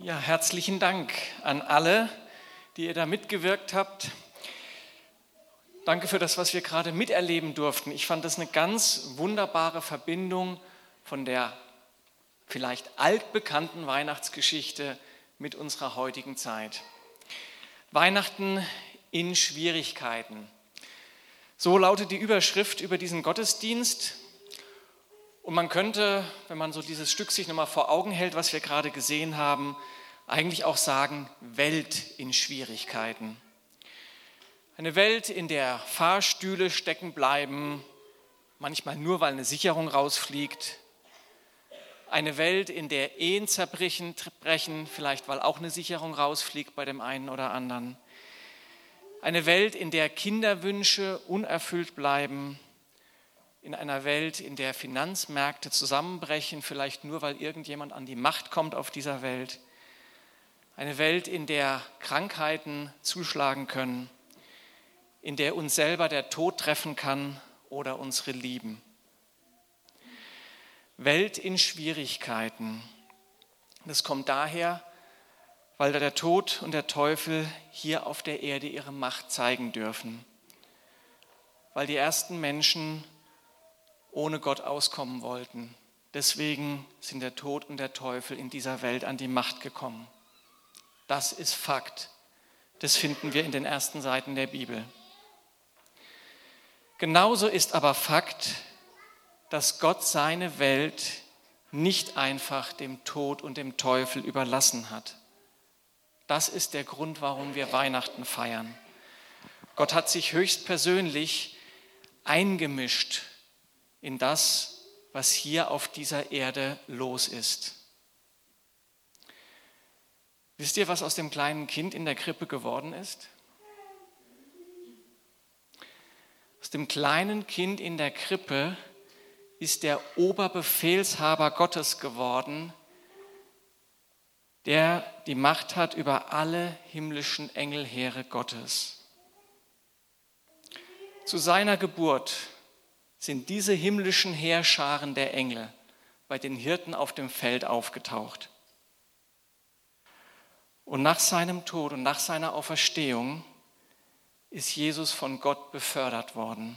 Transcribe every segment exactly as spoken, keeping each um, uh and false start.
Ja, herzlichen Dank an alle, die ihr da mitgewirkt habt. Danke für das, was wir gerade miterleben durften. Ich fand das eine ganz wunderbare Verbindung von der vielleicht altbekannten Weihnachtsgeschichte mit unserer heutigen Zeit. Weihnachten in Schwierigkeiten. So lautet die Überschrift über diesen Gottesdienst. Und man könnte, wenn man so dieses Stück sich nochmal vor Augen hält, was wir gerade gesehen haben, eigentlich auch sagen, Welt in Schwierigkeiten. Eine Welt, in der Fahrstühle stecken bleiben, manchmal nur, weil eine Sicherung rausfliegt. Eine Welt, in der Ehen zerbrechen, brechen, vielleicht weil auch eine Sicherung rausfliegt bei dem einen oder anderen. Eine Welt, in der Kinderwünsche unerfüllt bleiben. In einer Welt, in der Finanzmärkte zusammenbrechen, vielleicht nur, weil irgendjemand an die Macht kommt auf dieser Welt. Eine Welt, in der Krankheiten zuschlagen können, in der uns selber der Tod treffen kann oder unsere Lieben. Welt in Schwierigkeiten. Das kommt daher, weil da der Tod und der Teufel hier auf der Erde ihre Macht zeigen dürfen. Weil die ersten Menschen ohne Gott auskommen wollten. Deswegen sind der Tod und der Teufel in dieser Welt an die Macht gekommen. Das ist Fakt. Das finden wir in den ersten Seiten der Bibel. Genauso ist aber Fakt, dass Gott seine Welt nicht einfach dem Tod und dem Teufel überlassen hat. Das ist der Grund, warum wir Weihnachten feiern. Gott hat sich höchstpersönlich eingemischt in das, was hier auf dieser Erde los ist. Wisst ihr, was aus dem kleinen Kind in der Krippe geworden ist? Aus dem kleinen Kind in der Krippe ist der Oberbefehlshaber Gottes geworden, der die Macht hat über alle himmlischen Engelheere Gottes. Zu seiner Geburt sind diese himmlischen Heerscharen der Engel bei den Hirten auf dem Feld aufgetaucht. Und nach seinem Tod und nach seiner Auferstehung ist Jesus von Gott befördert worden.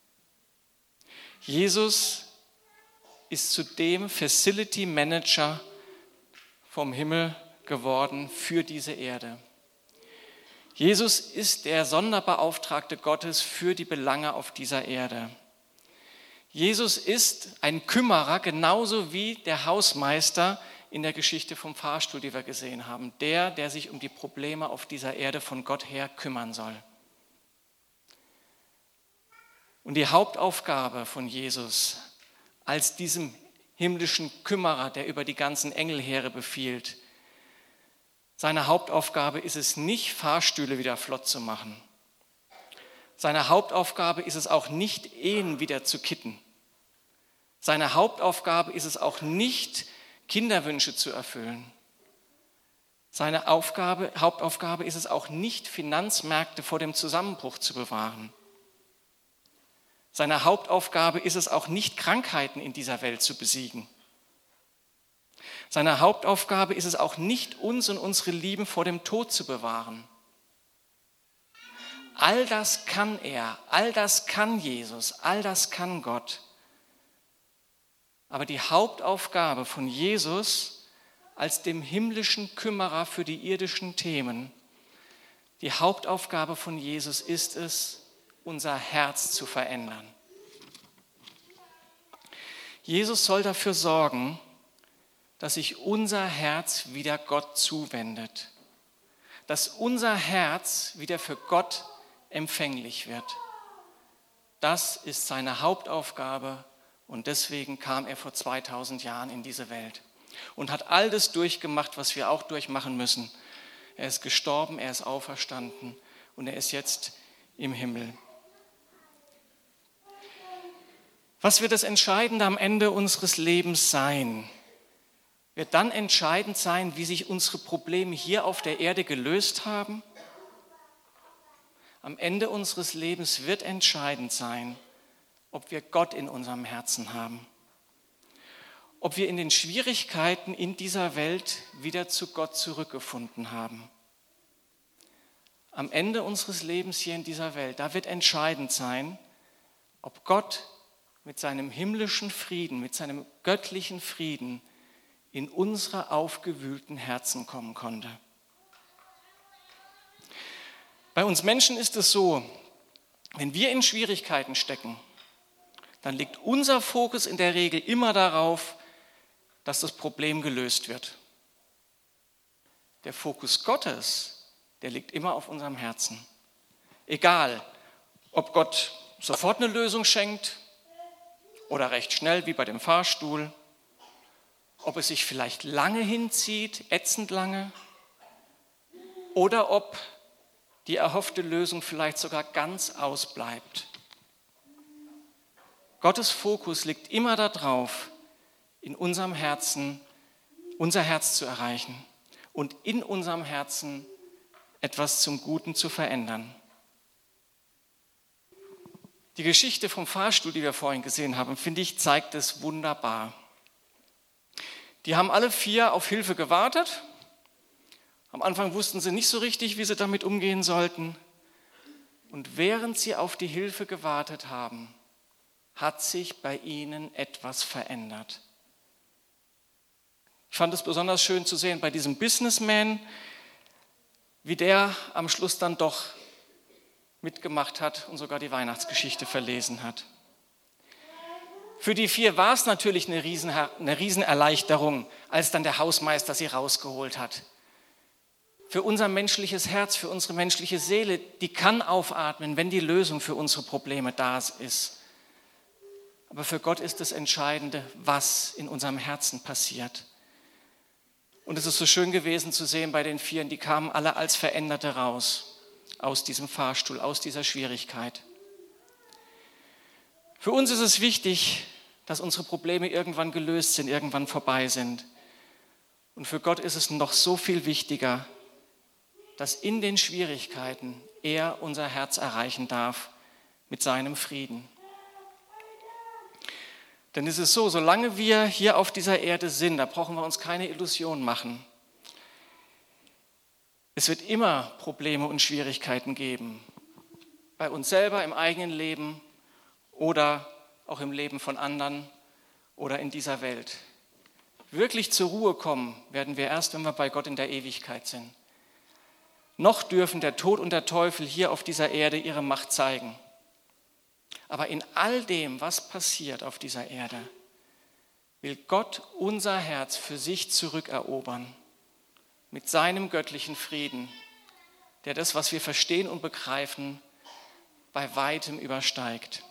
Jesus ist zu dem Facility Manager vom Himmel geworden für diese Erde. Jesus ist der Sonderbeauftragte Gottes für die Belange auf dieser Erde. Jesus ist ein Kümmerer, genauso wie der Hausmeister in der Geschichte vom Fahrstuhl, die wir gesehen haben. Der, der sich um die Probleme auf dieser Erde von Gott her kümmern soll. Und die Hauptaufgabe von Jesus als diesem himmlischen Kümmerer, der über die ganzen Engelheere befiehlt, seine Hauptaufgabe ist es nicht, Fahrstühle wieder flott zu machen. Seine Hauptaufgabe ist es auch nicht, Ehen wieder zu kitten. Seine Hauptaufgabe ist es auch nicht, Kinderwünsche zu erfüllen. Seine Aufgabe, Hauptaufgabe ist es auch nicht, Finanzmärkte vor dem Zusammenbruch zu bewahren. Seine Hauptaufgabe ist es auch nicht, Krankheiten in dieser Welt zu besiegen. Seine Hauptaufgabe ist es auch nicht, uns und unsere Lieben vor dem Tod zu bewahren. All das kann er, all das kann Jesus, all das kann Gott. Aber die Hauptaufgabe von Jesus als dem himmlischen Kümmerer für die irdischen Themen, die Hauptaufgabe von Jesus ist es, unser Herz zu verändern. Jesus soll dafür sorgen, dass sich unser Herz wieder Gott zuwendet, dass unser Herz wieder für Gott empfänglich wird. Das ist seine Hauptaufgabe und deswegen kam er vor zweitausend Jahren in diese Welt und hat all das durchgemacht, was wir auch durchmachen müssen. Er ist gestorben, er ist auferstanden und er ist jetzt im Himmel. Was wird das Entscheidende am Ende unseres Lebens sein? Wird dann entscheidend sein, wie sich unsere Probleme hier auf der Erde gelöst haben? Am Ende unseres Lebens wird entscheidend sein, ob wir Gott in unserem Herzen haben. ob wir in den Schwierigkeiten in dieser Welt wieder zu Gott zurückgefunden haben. Am Ende unseres Lebens hier in dieser Welt, da wird entscheidend sein, ob Gott mit seinem himmlischen Frieden, mit seinem göttlichen Frieden in unsere aufgewühlten Herzen kommen konnte. Bei uns Menschen ist es so, wenn wir in Schwierigkeiten stecken, dann liegt unser Fokus in der Regel immer darauf, dass das Problem gelöst wird. Der Fokus Gottes, der liegt immer auf unserem Herzen. Egal, ob Gott sofort eine Lösung schenkt oder recht schnell wie bei dem Fahrstuhl, ob es sich vielleicht lange hinzieht, ätzend lange, oder ob die erhoffte Lösung vielleicht sogar ganz ausbleibt. Gottes Fokus liegt immer darauf, in unserem Herzen unser Herz zu erreichen und in unserem Herzen etwas zum Guten zu verändern. Die Geschichte vom Fahrstuhl, die wir vorhin gesehen haben, finde ich, zeigt es wunderbar. Die haben alle vier auf Hilfe gewartet. Am Anfang wussten sie nicht so richtig, wie sie damit umgehen sollten. Und während sie auf die Hilfe gewartet haben, hat sich bei ihnen etwas verändert. Ich fand es besonders schön zu sehen bei diesem Businessman, wie der am Schluss dann doch mitgemacht hat und sogar die Weihnachtsgeschichte verlesen hat. Für die vier war es natürlich eine Riesen, eine Riesenerleichterung, als dann der Hausmeister sie rausgeholt hat. Für unser menschliches Herz, für unsere menschliche Seele, die kann aufatmen, wenn die Lösung für unsere Probleme da ist. Aber für Gott ist das Entscheidende, was in unserem Herzen passiert. Und es ist so schön gewesen zu sehen bei den Vieren, die kamen alle als Veränderte raus, aus diesem Fahrstuhl, aus dieser Schwierigkeit. Für uns ist es wichtig, dass unsere Probleme irgendwann gelöst sind, irgendwann vorbei sind. Und für Gott ist es noch so viel wichtiger, dass in den Schwierigkeiten er unser Herz erreichen darf mit seinem Frieden. Denn es ist so, solange wir hier auf dieser Erde sind, da brauchen wir uns keine Illusionen machen. Es wird immer Probleme und Schwierigkeiten geben. Bei uns selber, im eigenen Leben oder auch im Leben von anderen oder in dieser Welt. Wirklich zur Ruhe kommen werden wir erst, wenn wir bei Gott in der Ewigkeit sind. Noch dürfen der Tod und der Teufel hier auf dieser Erde ihre Macht zeigen. Aber in all dem, was passiert auf dieser Erde, will Gott unser Herz für sich zurückerobern mit seinem göttlichen Frieden, der das, was wir verstehen und begreifen, bei weitem übersteigt.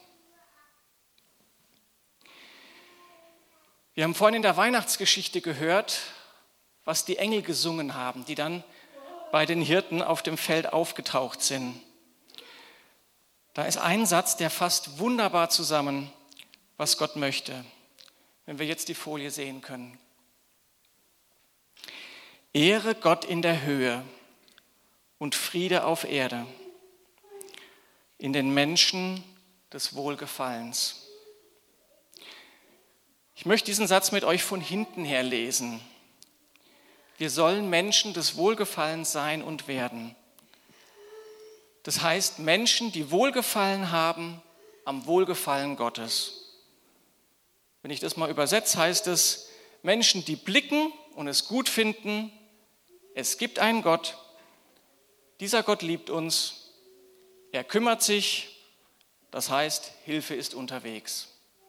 Wir haben vorhin in der Weihnachtsgeschichte gehört, was die Engel gesungen haben, die dann bei den Hirten auf dem Feld aufgetaucht sind. Da ist ein Satz, der fasst wunderbar zusammen, was Gott möchte, wenn wir jetzt die Folie sehen können. Ehre Gott in der Höhe und Friede auf Erde, in den Menschen des Wohlgefallens. Ich möchte diesen Satz mit euch von hinten her lesen. Wir sollen Menschen des Wohlgefallens sein und werden. Das heißt, Menschen, die Wohlgefallen haben am Wohlgefallen Gottes. Wenn ich das mal übersetze, heißt es, Menschen, die blicken und es gut finden, es gibt einen Gott, dieser Gott liebt uns, er kümmert sich, das heißt, Hilfe ist unterwegs.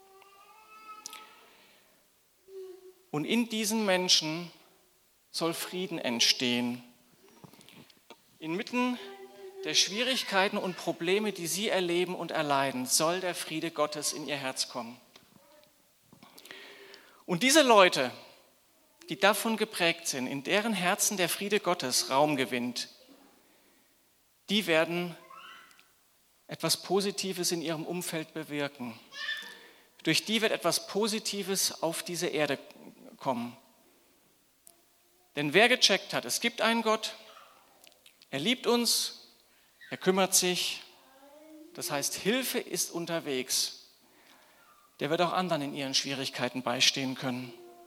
Und in diesen Menschen soll Frieden entstehen. Inmitten der Schwierigkeiten und Probleme, die sie erleben und erleiden, soll der Friede Gottes in ihr Herz kommen. Und diese Leute, die davon geprägt sind, in deren Herzen der Friede Gottes Raum gewinnt, die werden etwas Positives in ihrem Umfeld bewirken. Durch die wird etwas Positives auf diese Erde kommen. Denn wer gecheckt hat, es gibt einen Gott, er liebt uns, er kümmert sich, das heißt, Hilfe ist unterwegs, der wird auch anderen in ihren Schwierigkeiten beistehen können.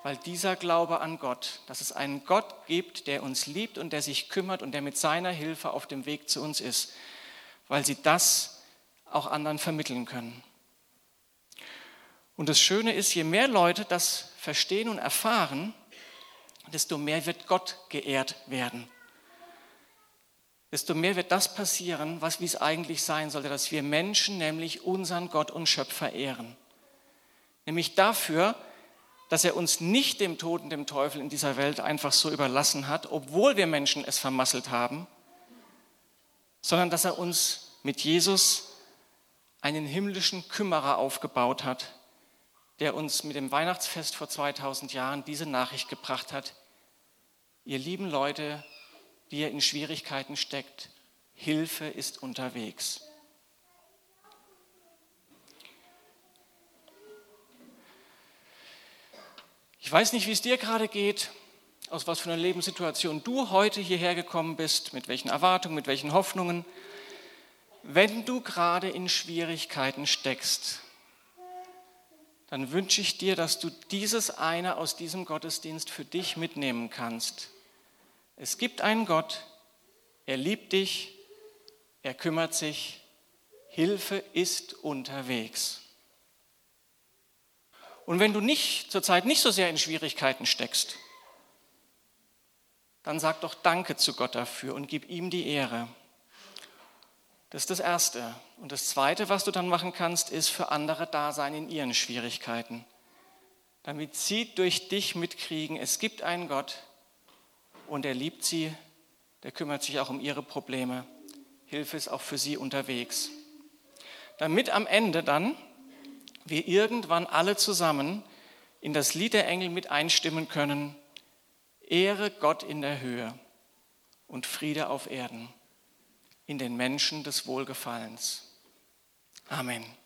weil dieser Glaube an Gott, dass es einen Gott gibt, der uns liebt und der sich kümmert und der mit seiner Hilfe auf dem Weg zu uns ist, weil sie das auch anderen vermitteln können. Und das Schöne ist, je mehr Leute das verstehen und erfahren, desto mehr wird Gott geehrt werden. Desto mehr wird das passieren, was wie es eigentlich sein sollte, dass wir Menschen nämlich unseren Gott und Schöpfer ehren. Nämlich dafür, dass er uns nicht dem Tod und dem Teufel in dieser Welt einfach so überlassen hat, obwohl wir Menschen es vermasselt haben, sondern dass er uns mit Jesus einen himmlischen Kümmerer aufgebaut hat, der uns mit dem Weihnachtsfest vor zweitausend Jahren diese Nachricht gebracht hat: Ihr lieben Leute, die ihr in Schwierigkeiten steckt, Hilfe ist unterwegs. Ich weiß nicht, wie es dir gerade geht, aus was für einer Lebenssituation du heute hierher gekommen bist, mit welchen Erwartungen, mit welchen Hoffnungen. Wenn du gerade in Schwierigkeiten steckst, dann wünsche ich dir, dass du dieses eine aus diesem Gottesdienst für dich mitnehmen kannst. Es gibt einen Gott, er liebt dich, er kümmert sich, Hilfe ist unterwegs. Und wenn du nicht, zurzeit nicht so sehr in Schwierigkeiten steckst, dann sag doch Danke zu Gott dafür und gib ihm die Ehre. Das ist das Erste. Und das Zweite, was du dann machen kannst, ist für andere da sein in ihren Schwierigkeiten. Damit sie durch dich mitkriegen, es gibt einen Gott und er liebt sie, der kümmert sich auch um ihre Probleme. Hilfe ist auch für sie unterwegs. Damit am Ende dann wir irgendwann alle zusammen in das Lied der Engel mit einstimmen können: Ehre Gott in der Höhe und Friede auf Erden, in den Menschen des Wohlgefallens. Amen.